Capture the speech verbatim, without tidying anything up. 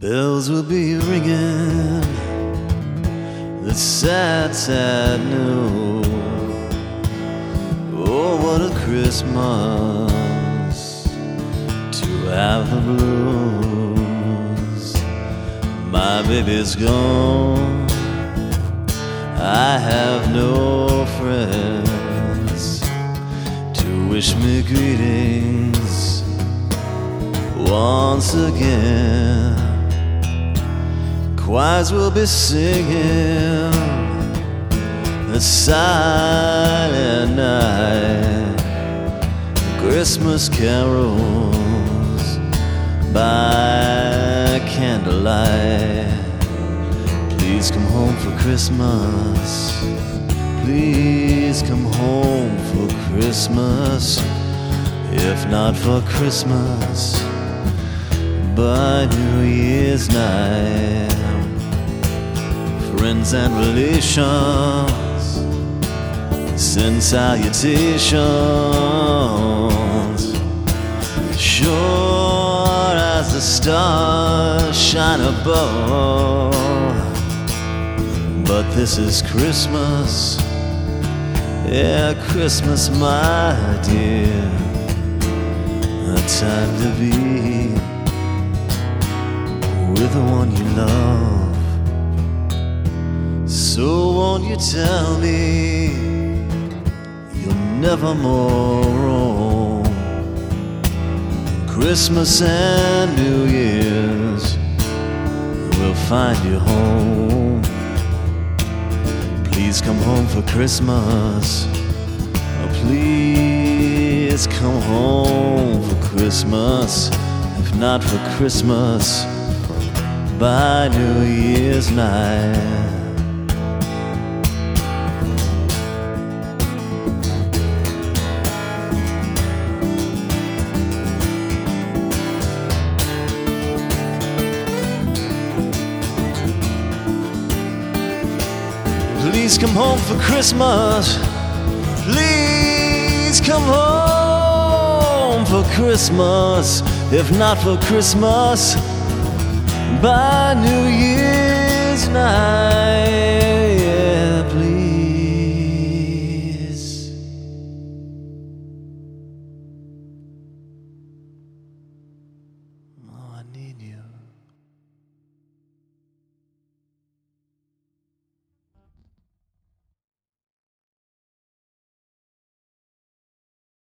Bells will be ringing, the sad, sad news. Oh, what a Christmas to have the blues. My baby's gone, I have no friends to wish me greetings once again. Choirs will be singing the silent night, Christmas carols by candlelight. Please come home for Christmas, please come home for Christmas. If not for Christmas, by New Year's night. Friends and relations send salutations, sure as the stars shine above. But this is Christmas, yeah, Christmas, my dear, a time to be with the one you love. So won't you tell me you'll never more roam? Christmas and New Year's will find you home. Please come home for Christmas, oh, please come home for Christmas. If not for Christmas, by New Year's night. Please come home for Christmas, please come home for Christmas. If not for Christmas, by New Year's night.